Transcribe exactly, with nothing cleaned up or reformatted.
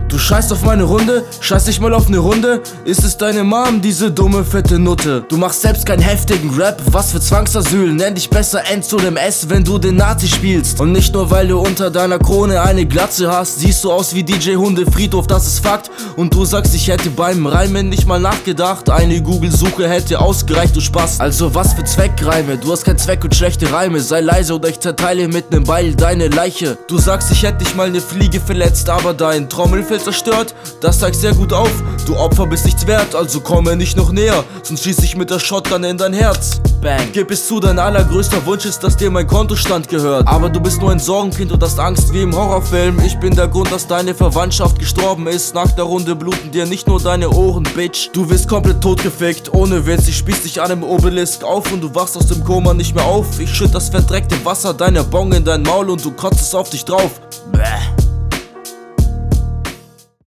Du scheißt auf meine Runde, scheiß dich mal auf ne Runde. Ist es deine Mom, diese dumme fette Nutte? Du machst selbst keinen heftigen Rap, was für Zwangsasyl. Nenn dich besser Enzo dem S, wenn du den Nazi spielst. Und nicht nur weil du unter deiner Krone eine Glatze hast, siehst du aus wie D J Hundefriedhof, das ist Fakt. Und du sagst, ich hätte beim Reimen nicht mal nachgedacht. Eine Google-Suche hätte ausgereicht, du Spaß. Also was für Zweckreime, du hast keinen Zweck und schlechte Reime. Sei leise oder ich zerteile mit nem Beil deine Leiche. Du sagst, ich hätte dich mal ne Fliege verletzt, aber dein Trommelfell zerstört. Das zeigt sehr gut auf, du Opfer bist nichts wert, also komme nicht noch näher, sonst schieß ich mit der Shotgun in dein Herz. Bang. Gib es zu, dein allergrößter Wunsch ist, dass dir mein Kontostand gehört. Aber du bist nur ein Sorgenkind und hast Angst wie im Horrorfilm. Ich bin der Grund, dass deine Verwandtschaft gestorben ist. Nach der Runde bluten dir nicht nur deine Ohren, Bitch. Du wirst komplett totgefickt, ohne Witz. Ich spieß dich an dem Obelisk auf und du wachst aus dem Koma nicht mehr auf. Ich schütt das verdreckte Wasser deiner Bong in dein Maul und du kotzt es auf dich drauf. Bäh.